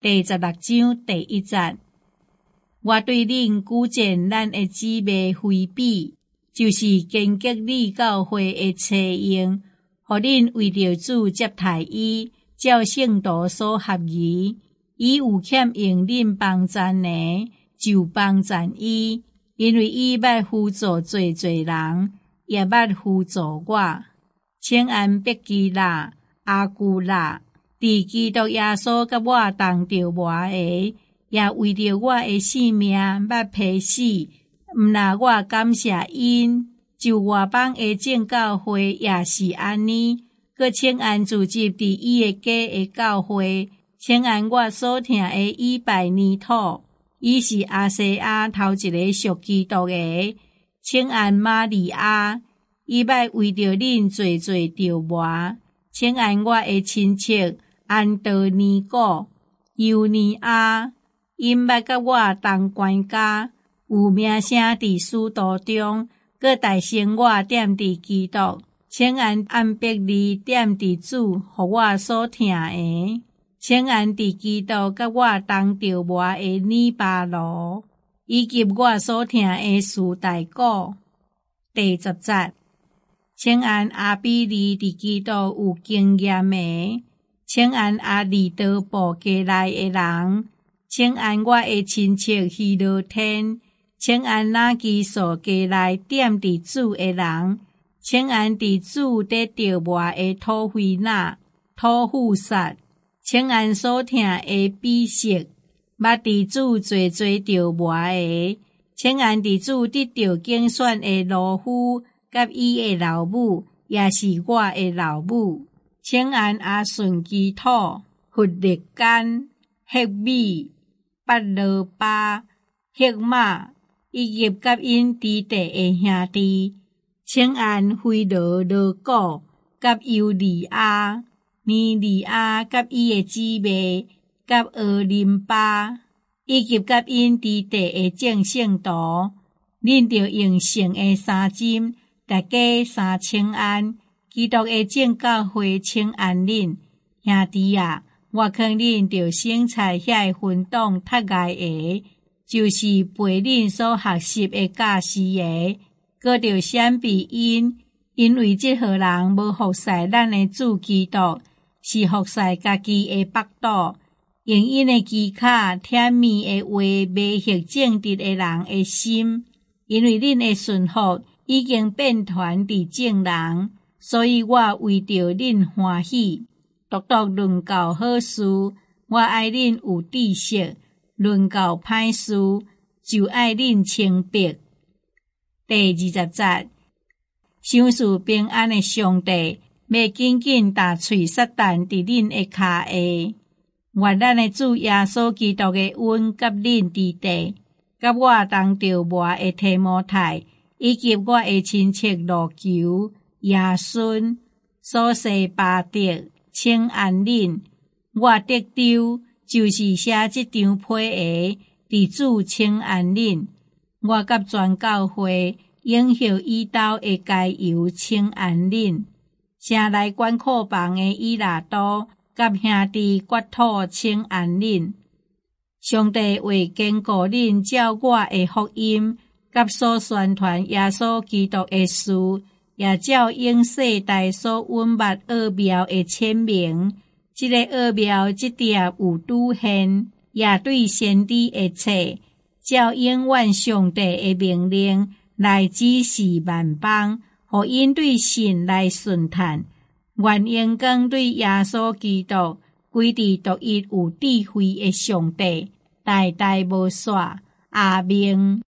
第16章第1節。我對恁舉薦咱的姊妹菲比，就是建國里教會的妻用，互恁為着主接待伊，照聖徒所合宜。伊有欠用恁幫贊的，就幫贊伊，因為伊捌輔助濟濟人，也捌輔助我。請安伯基拉、阿古拉，佇基督耶穌甲我同着活的，也為着我的性命捌替死。毋那我感謝因，就外邦的眾教會也是安尼。閣請安聚集佇伊的家的教會，請安我所聽的以拜尼土，伊是亞西亞頭一個屬基督的。請安瑪利亞，伊捌為着恁濟濟着磨。請安我的親戚安德尼古、尤尼亞，因捌甲我同管家，有名聲佇使徒中，閣大聲我踮佇基督。請安安伯利踮佇主，互我所聽的。請安佇基督甲我同着磨的尼巴羅，以及我所聽的士大古。第10節。請安阿比利佇基督有經驗的，請安阿利多布家內的人，請安我的親戚希羅天，請安那基索家內踮佇主的人，請安佇主得着磨的土菲那、土富撒，請安所聽的比色，捌佇主濟濟着磨的，請安佇主得着競選的羅夫。甲伊的老母，也是我的老母。請安阿順基土、弗力干、赫米、巴羅巴、赫馬，以及甲因弟弟的兄弟。請安菲羅羅古、甲尤利亞、尼利亞，甲伊的姊妹，甲俄林巴，以及甲因弟弟的眾聖徒。恁着用聖的衫針。大家3請安，基督的眾教會請安恁，兄弟啊！我勸恁着省察遐分黨讀愛的，就是陪恁所學習的教師的，閣着閃避因，因為這號人無服侍咱的主基督，是服侍家己的腹肚，用因的譏巧甜蜜的話迷惑正直的人的心，因為恁的順服。已經變傳佇眾人，所以我為着恁歡喜。獨獨論到好事，我愛恁有知識；論到歹事，就愛恁清白。第20節，賞賜平安的上帝，要緊緊打碎撒旦佇恁的腳下。願咱的主耶穌基督的恩甲恁佇地，甲我同着磨的提摩太。以及我的親戚路求、亞順、所西巴德，請安恁。我得丟，就是寫這張批的，佇主請安恁。我甲全教會永續伊兜的加油，請安恁。城內管庫房的以拉多，甲兄弟決土，請安恁。上帝為堅固恁，照我的福音。甲所宣傳耶穌基督的事，也照永世代所允捌奧妙的簽名。這個奧妙即點有拄現，也對先知的冊，照永遠上帝的命令來指示萬邦，互因對神來順嘆。願榮光對耶穌基督，歸佇獨一有智慧的上帝，代代無煞。阿們。